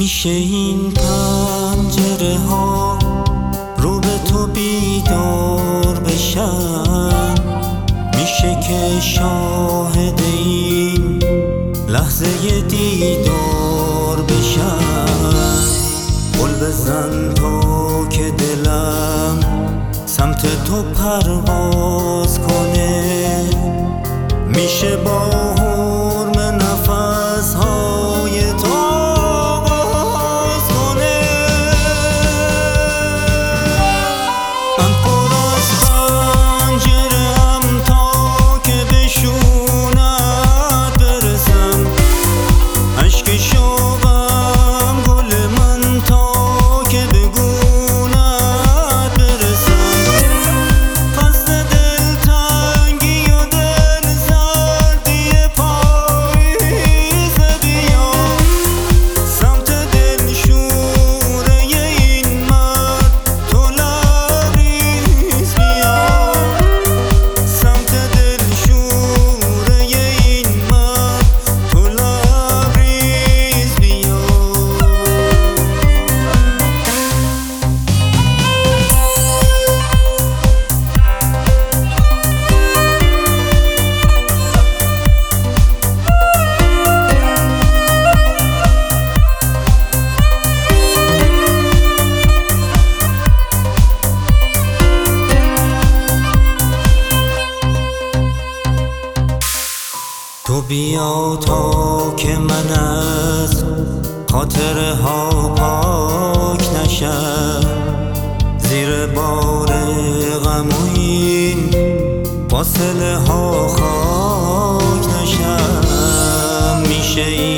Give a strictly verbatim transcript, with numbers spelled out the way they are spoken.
میشه این پنجره ها رو به تو بیدار بشن، میشه که شاهد این لحظه دیدار بشن. قول بزن تا که دلم سمت تو پرواز کنه، میشه با حرم نفس های تو آغاز کنه. من پر از پنجره‌ام تا که به شونت برسم، اشک شوقم گل من تا که به گونت برسم. فصل دلتنگی و دل سردی پاییز بیا، سمت دلشوره این مرد تو لبریز بیا، سمت دلشوره این مرد تو لبریز بیا. تو بیا تا که من از خاطره ها پاک نشم، زیر بار غم و این فاصله ها خاک نشم. میشه